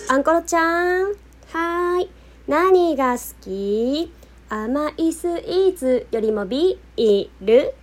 アンコロちゃん、はーい。何が好き？甘いスイーツよりもビール。